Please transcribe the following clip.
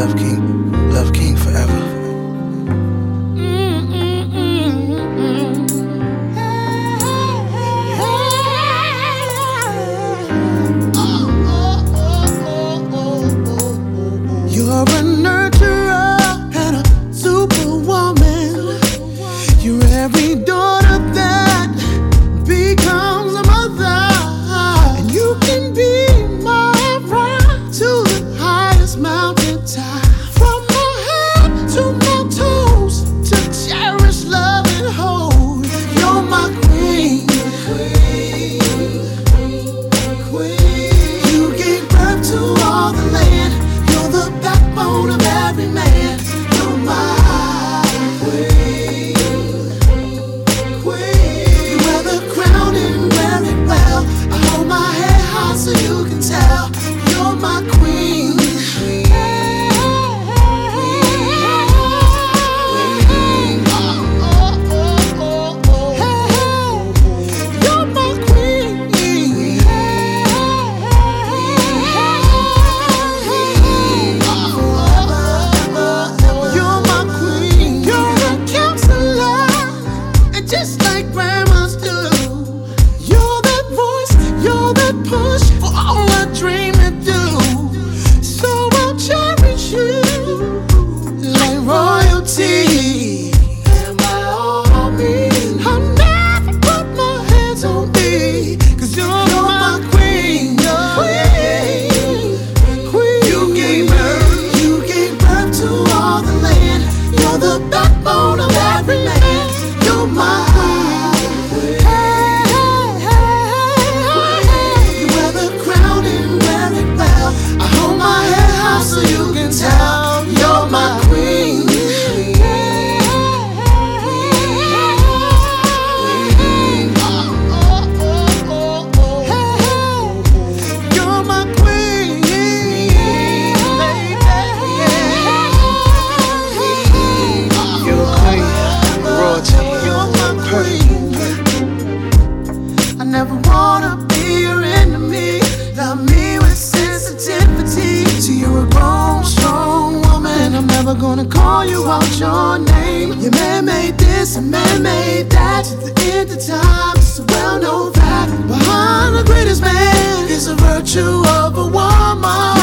Love King forever. You're a nurturer and a superwoman. You're every daughter that becomes a mother. And you can be my ride to the highest mountain top. From my head to my toes, to cherish, love, and hold. You're my queen. You gave birth to all the land. You're the backbone of every man. You're my queen. You wear the crown and wear it well. I hold my head high so you can tell. You're my queen. You're my queen. You're my queen. You're a counselor, and just like grandmas do. You're that voice, you're that push for all I dream to do. So I'll cherish you like royalty. And by all means, I'll never put my hands on thee, 'cause you're my queen. Queen. You gave birth to all the land. You're the backbone of every man. You're my queen. You wear the crown and wear it well. I hold my head high so you can tell. You're my queen. You're my queen, You're a queen, royalty, You're my perfect. queen. I never wanna be your enemy. Love me with sensitivity. See, you're a grown, strong woman. I'm never gonna call you out your name. You man-made this and man-made that. At the end of time, it's a well-known fact. Behind the greatest man is a virtue of a woman.